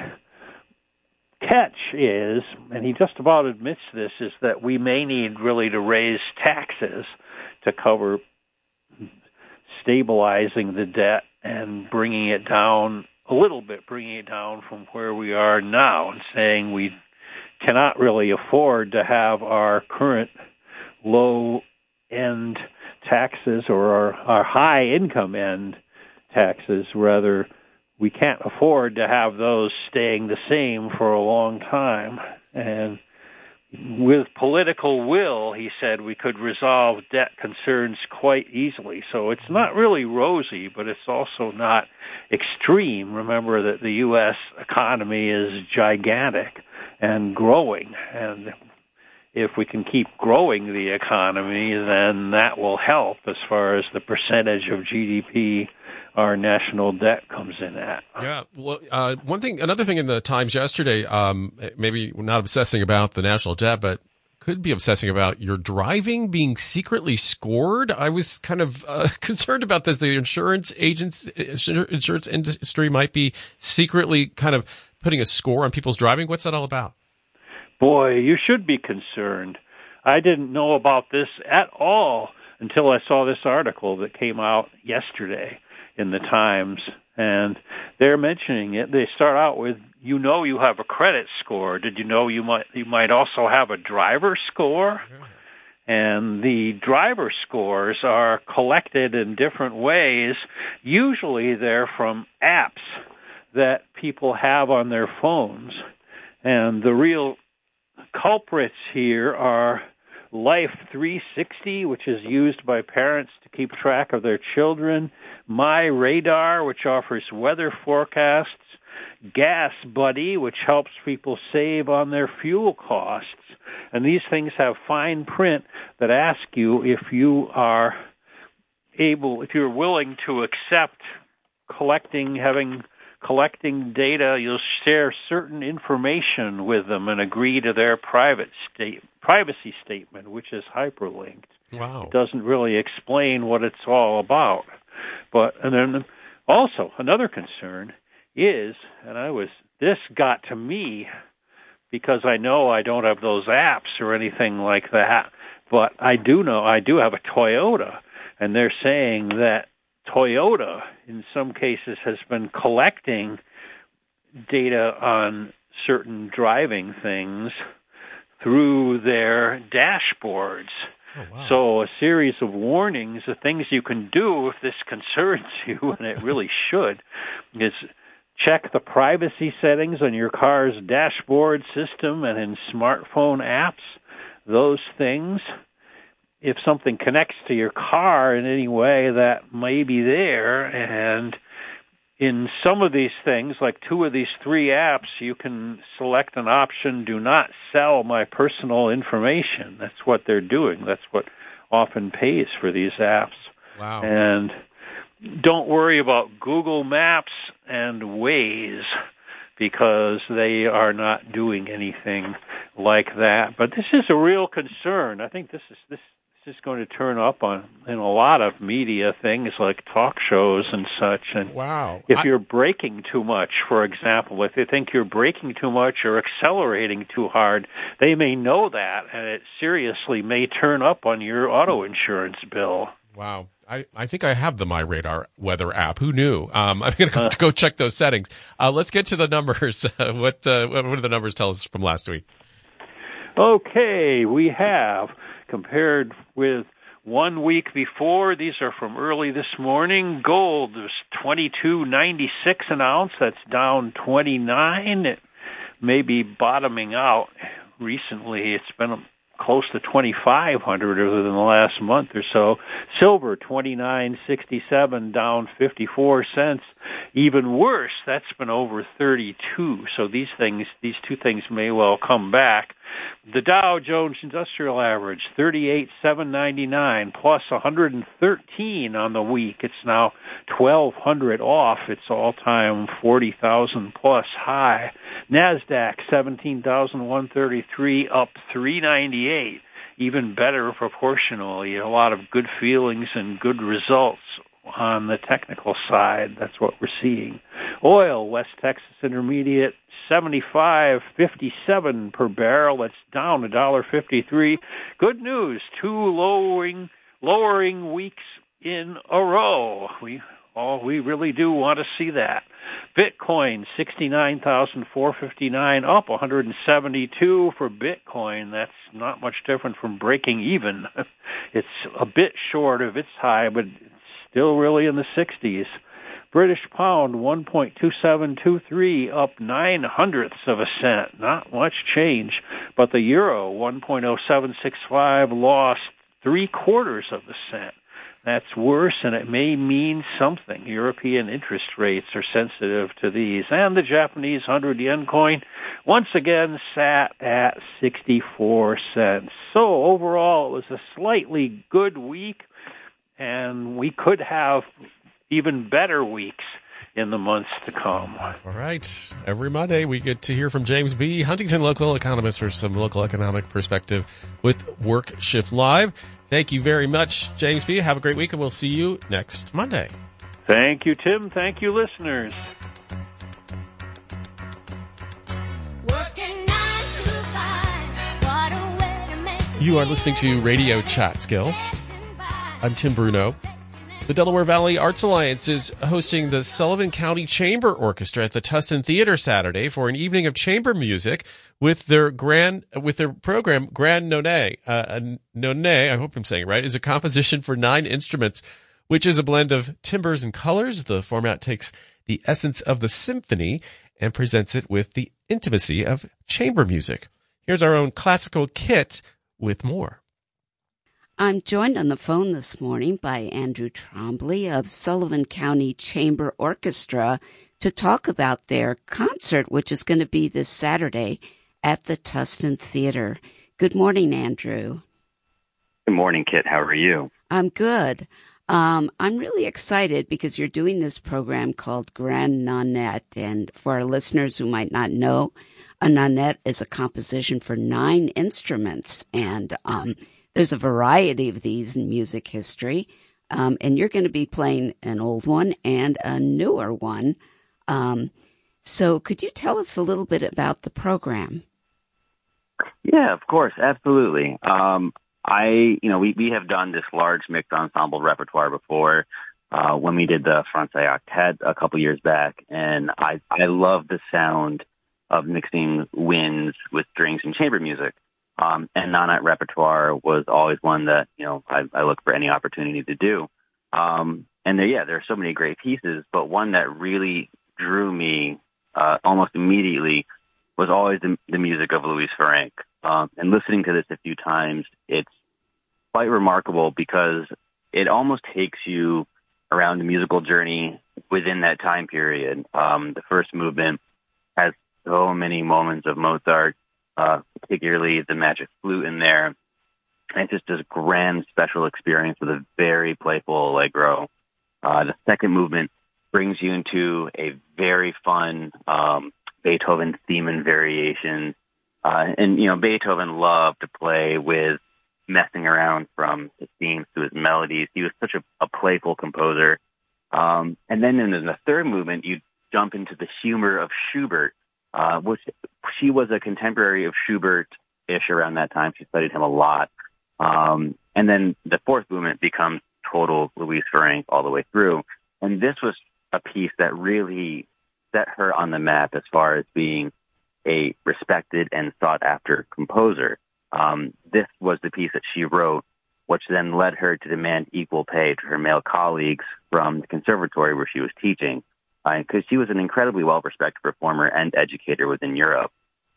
catch is, and he just about admits this, is that we may need really to raise taxes to cover stabilizing the debt and bringing it down a little bit, bringing it down from where we are now, and saying we cannot really afford to have our current low-end taxes or our high-income end taxes, rather, we can't afford to have those staying the same for a long time. And with political will, he said, we could resolve debt concerns quite easily. So it's not really rosy, but it's also not extreme. Remember that the U.S. economy is gigantic and growing, and if we can keep growing the economy, then that will help as far as the percentage of GDP our national debt comes in at. Yeah. Well, another thing in the Times yesterday, maybe not obsessing about the national debt, but could be obsessing about your driving being secretly scored. I was kind of concerned about this. The insurance industry might be secretly kind of putting a score on people's driving. What's that all about? Boy, you should be concerned. I didn't know about this at all until I saw this article that came out yesterday in the Times, and they're mentioning it. They start out with, you have a credit score. Did you know you might also have a driver score? And the driver scores are collected in different ways. Usually they're from apps that people have on their phones. And the real culprits here are Life 360, which is used by parents to keep track of their children, My Radar, which offers weather forecasts, Gas Buddy, which helps people save on their fuel costs. And these things have fine print that ask you if you're willing to accept collecting data, you'll share certain information with them and agree to their privacy statement, which is hyperlinked. Wow. It doesn't really explain what it's all about. And then also another concern is, this got to me because I know I don't have those apps or anything like that, but I do have a Toyota, and they're saying that Toyota, in some cases, has been collecting data on certain driving things through their dashboards. Oh, wow. So a series of warnings, the things you can do if this concerns you, and it really should, is check the privacy settings on your car's dashboard system and in smartphone apps, those things. If something connects to your car in any way, that may be there. And in some of these things, like 2 of these 3 apps, you can select an option, do not sell my personal information. That's what they're doing. That's what often pays for these apps. Wow. And don't worry about Google Maps and Waze, because they are not doing anything like that. But this is a real concern. I think this is going to turn up in a lot of media things like talk shows and such. And wow. If you're braking too much, for example, if they think you're braking too much or accelerating too hard, they may know that, and it seriously may turn up on your auto insurance bill. Wow. I think I have the MyRadar weather app. Who knew? I'm going to go check those settings. Let's get to the numbers. What do the numbers tell us from last week? Okay, we have, compared with 1 week before, these are from early this morning, gold was $22.96 an ounce. That's down 29. It may be bottoming out recently. It's been close to 2,500 over the last month or so. Silver, $29.67, down 54 cents. Even worse, that's been over 32. So these 2 things may well come back. The Dow Jones Industrial Average, 38,799, plus 113 on the week. It's now 1,200 off its all-time 40,000 plus high. NASDAQ, 17,133, up 398. Even better proportionally. A lot of good feelings and good results on the technical side. That's what we're seeing. Oil, West Texas Intermediate, $75.57 per barrel. That's down $1.53. Good news, 2 lowering weeks in a row. We really do want to see that. Bitcoin, 69,459, up 172 for Bitcoin. That's not much different from breaking even. It's a bit short of its high, but it's still really in the 60s. British pound, 1.2723, up 0.09 of a cent. Not much change. But the euro, 1.0765, lost 0.75 of a cent. That's worse, and it may mean something. European interest rates are sensitive to these. And the Japanese 100 yen coin once again sat at 64 cents. So overall, it was a slightly good week, and we could have even better weeks in the months to come. All right. Every Monday, we get to hear from James B., Huntington local economist, for some local economic perspective with Work Shift Live. Thank you very much, James B. Have a great week, and we'll see you next Monday. Thank you, Tim. Thank you, listeners. You are listening to Radio Chatskill. I'm Tim Bruno. The Delaware Valley Arts Alliance is hosting the Sullivan County Chamber Orchestra at the Tustin Theater Saturday for an evening of chamber music with their program Grand Nonnet. Nonnet, I hope I'm saying it right, is a composition for 9 instruments, which is a blend of timbres and colors. The format takes the essence of the symphony and presents it with the intimacy of chamber music. Here's our own classical Kit with more. I'm joined on the phone this morning by Andrew Trombley of Sullivan County Chamber Orchestra to talk about their concert, which is going to be this Saturday at the Tustin Theater. Good morning, Andrew. Good morning, Kit. How are you? I'm good. I'm really excited because you're doing this program called Grand Nonnet. And for our listeners who might not know, a nonnet is a composition for 9 instruments. And there's a variety of these in music history. And you're going to be playing an old one and a newer one. So could you tell us a little bit about the program? Yeah, of course. Absolutely. We have done this large mixed ensemble repertoire before. when we did the Francais Octet a couple years back, and I love the sound of mixing winds with strings and chamber music. And Nanette repertoire was always one that, I look for any opportunity to do. And there are so many great pieces, but one that really drew me almost immediately was always the music of Louise Ferenc. And listening to this a few times, it's quite remarkable because it almost takes you around the musical journey within that time period. The first movement has so many moments of Mozart, particularly the magic flute in there. And it's just this grand special experience with a very playful allegro. The second movement brings you into a very fun Beethoven theme and variation. And Beethoven loved to play with messing around from his themes to his melodies. He was such a playful composer. And then in the third movement, you jump into the humor of Schubert, which she was a contemporary of Schubert-ish around that time. She studied him a lot. And then the fourth movement becomes total Louise Ferenc all the way through. And this was a piece that really set her on the map as far as being a respected and sought-after composer. This was the piece that she wrote, which then led her to demand equal pay to her male colleagues from the conservatory where she was teaching, because she was an incredibly well-respected performer and educator within Europe.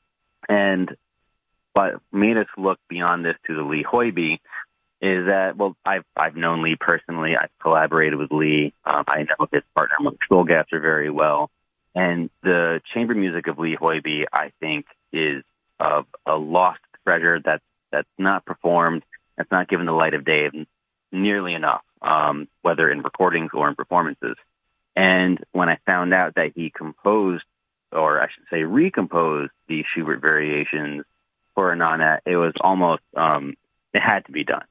And what made us look beyond this to the Lee Hoybe is that, I've known Lee personally. I've collaborated with Lee. I know his partner, Mark Stolgasser, very well. And the chamber music of Lee Hoybe, I think, is a lost treasure that's not performed, that's not given the light of day nearly enough, whether in recordings or in performances. And when I found out that he composed, or I should say recomposed, the Schubert variations for Nanette, it was almost, it had to be done.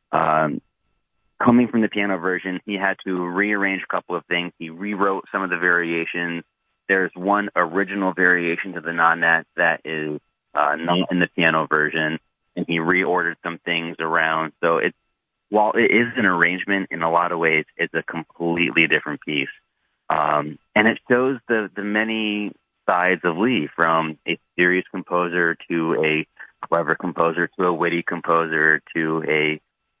Coming from the piano version, he had to rearrange a couple of things. He rewrote some of the variations. There's one original variation to the Nanette that is not in the piano version, and he reordered some things around. So while it is an arrangement, in a lot of ways, it's a completely different piece. And it shows the many sides of Lee, from a serious composer to a clever composer to a witty composer to a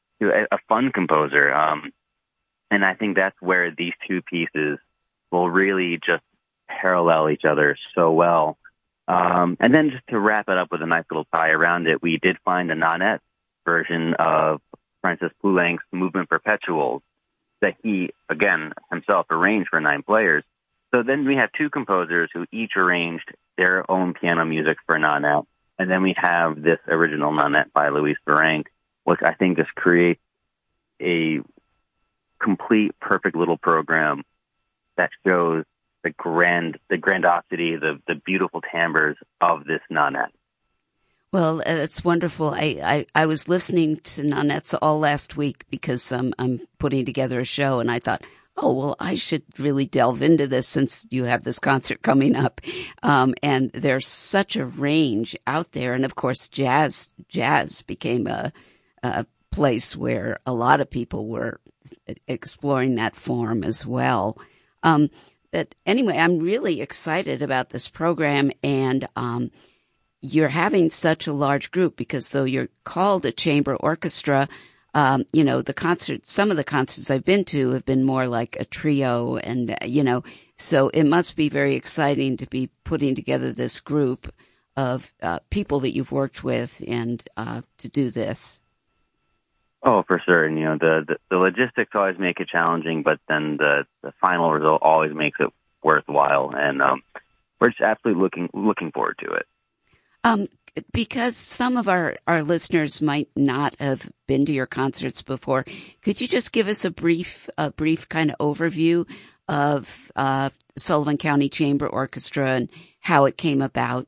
fun composer. And I think that's where these two pieces will really just parallel each other so well. And then just to wrap it up with a nice little tie around it, we did find a Nanette version of Francis Poulenc's Movement Perpetual that he, again, himself arranged for 9 players. So then we have 2 composers who each arranged their own piano music for Nanette. And then we have this original Nanette by Louise Ferenc, which I think just creates a complete, perfect little program that shows the grandiosity, the beautiful timbres of this Nanette. Well, it's wonderful. I was listening to Nanette's all last week because I'm putting together a show, and I thought, I should really delve into this since you have this concert coming up. And there's such a range out there. And of course, jazz became a place where a lot of people were exploring that form as well. But anyway, I'm really excited about this program, and you're having such a large group because though you're called a chamber orchestra, the concert, some of the concerts I've been to have been more like a trio, and, so it must be very exciting to be putting together this group of people that you've worked with and to do this. Oh, for sure. And, the logistics always make it challenging, but then the final result always makes it worthwhile. And we're just absolutely looking forward to it. Because some of our listeners might not have been to your concerts before, could you just give us a brief kind of overview of Sullivan County Chamber Orchestra and how it came about?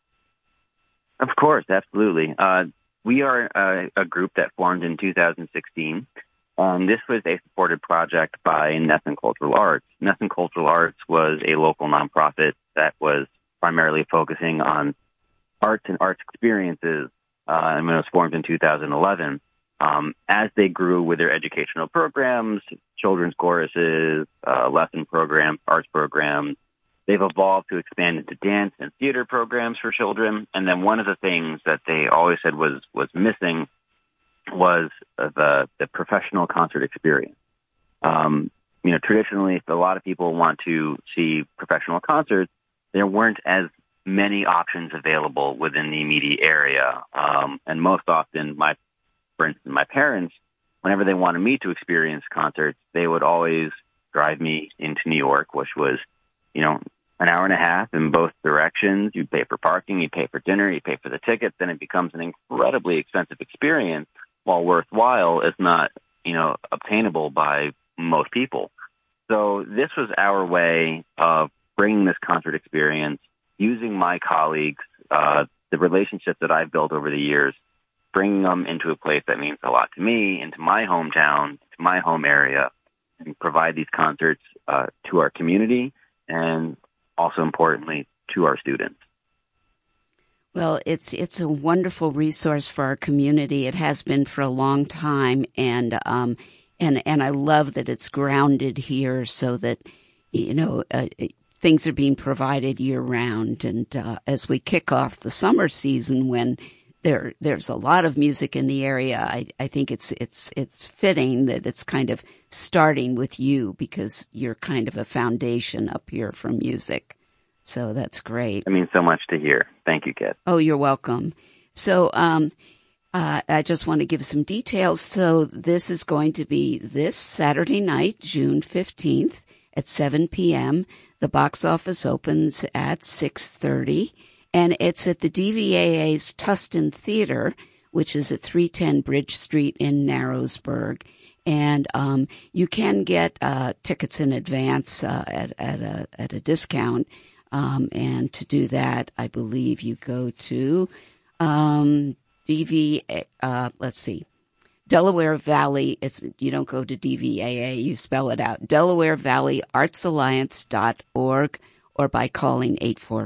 Of course, absolutely. We are a group that formed in 2016. This was a supported project by Nesson Cultural Arts. Nesson Cultural Arts was a local nonprofit that was primarily focusing on arts and arts experiences, and it was formed in 2011. As they grew with their educational programs, children's choruses, lesson programs, arts programs, they've evolved to expand into dance and theater programs for children. And then one of the things that they always said was missing was the professional concert experience. Traditionally, if a lot of people want to see professional concerts, there weren't as many options available within the immediate area. And most often, for instance, my parents, whenever they wanted me to experience concerts, they would always drive me into New York, which was, an hour and a half in both directions. You pay for parking, you pay for dinner, you pay for the tickets, then it becomes an incredibly expensive experience. While worthwhile, it's not, obtainable by most people. So this was our way of bringing this concert experience, using my colleagues, the relationships that I've built over the years, bringing them into a place that means a lot to me, into my hometown, to my home area, and provide these concerts to our community and also importantly to our students. Well, it's a wonderful resource for our community. It has been for a long time, and I love that it's grounded here, so that things are being provided year round. And as we kick off the summer season, when there's a lot of music in the area, I think it's fitting that it's kind of starting with you, because you're kind of a foundation up here for music. So that's great. It means so much to hear. Thank you, Kit. Oh, you're welcome. So I just want to give some details. So this is going to be this Saturday night, June 15th at 7 p.m. The box office opens at 6:30, and it's at the DVAA's Tustin Theater, which is at 310 Bridge Street in Narrowsburg. And you can get tickets in advance at a discount. And to do that, I believe you go to Delaware Valley. You don't go to DVAA, you spell it out. Delaware Valley ArtsAlliance.org, or by calling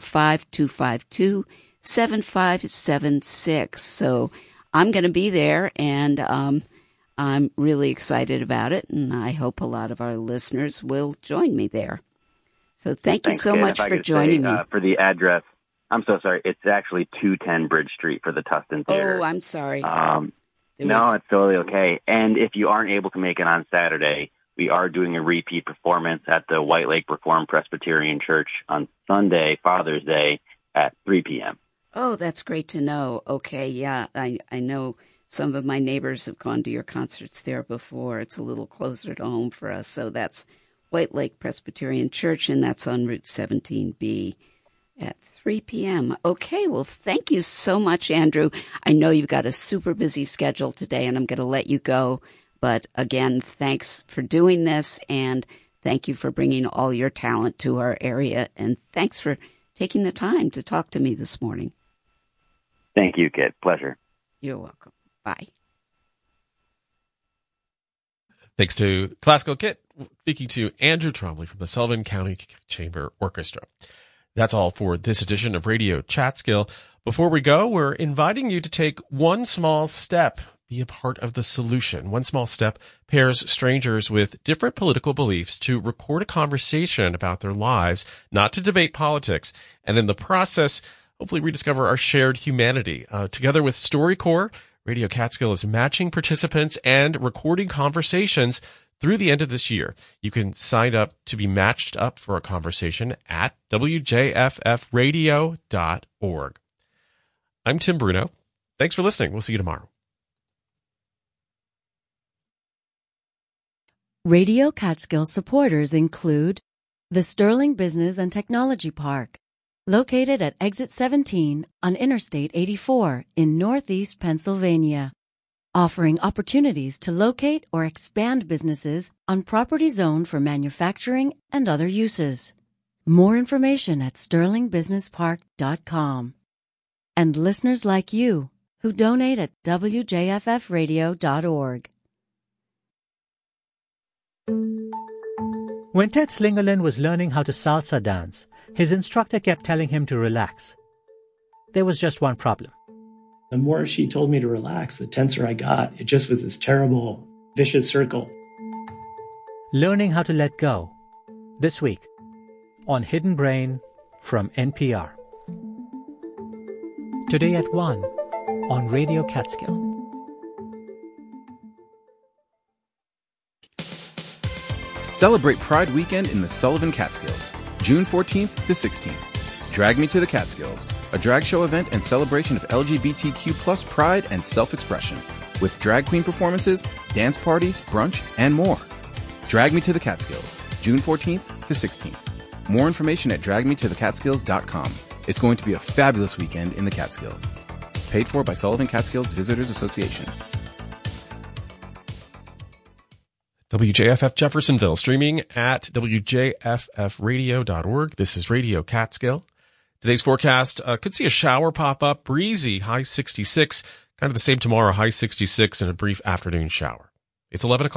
845-252-7576. So I'm going to be there, and I'm really excited about it, and I hope a lot of our listeners will join me there. So thank you so much for joining me. For the address, I'm so sorry. It's actually 210 Bridge Street for the Tustin Theater. Oh, I'm sorry. It's totally okay. And if you aren't able to make it on Saturday, we are doing a repeat performance at the White Lake Reformed Presbyterian Church on Sunday, Father's Day, at 3 p.m. Oh, that's great to know. Okay, yeah, I know some of my neighbors have gone to your concerts there before. It's a little closer to home for us, so that's White Lake Presbyterian Church, and that's on Route 17B at 3 p.m. Okay, well, thank you so much, Andrew. I know you've got a super busy schedule today, and I'm going to let you go. But again, thanks for doing this, and thank you for bringing all your talent to our area, and thanks for taking the time to talk to me this morning. Thank you, Kit. Pleasure. You're welcome. Bye. Thanks to Classical Kit, speaking to Andrew Trombley from the Sullivan County Chamber Orchestra. That's all for this edition of Radio Chatskill. Before we go, we're inviting you to take one small step, be a part of the solution. One small step pairs strangers with different political beliefs to record a conversation about their lives, not to debate politics, and in the process, hopefully rediscover our shared humanity. Together with StoryCorps, Radio Catskill is matching participants and recording conversations through the end of this year. You can sign up to be matched up for a conversation at wjffradio.org. I'm Tim Bruno. Thanks for listening. We'll see you tomorrow. Radio Catskill supporters include the Sterling Business and Technology Park, located at Exit 17 on Interstate 84 in Northeast Pennsylvania, offering opportunities to locate or expand businesses on property zoned for manufacturing and other uses. More information at sterlingbusinesspark.com. And listeners like you who donate at wjffradio.org. When Ted Slingerland was learning how to salsa dance, his instructor kept telling him to relax. There was just one problem. The more she told me to relax, the tenser I got. It just was this terrible, vicious circle. Learning how to let go. This week on Hidden Brain from NPR. Today at 1 on Radio Catskill. Celebrate Pride Weekend in the Sullivan Catskills, June 14th to 16th. Drag Me to the Catskills, a drag show event and celebration of LGBTQ plus pride and self-expression, with drag queen performances, dance parties, brunch, and more. Drag Me to the Catskills, June 14th to 16th. More information at dragmetothecatskills.com. It's going to be a fabulous weekend in the Catskills. Paid for by Sullivan Catskills Visitors Association. WJFF Jeffersonville, streaming at wjffradio.org. This is Radio Catskill. Today's forecast could see a shower pop up, breezy, high 66, kind of the same tomorrow, high 66, and a brief afternoon shower. It's 11 o'clock.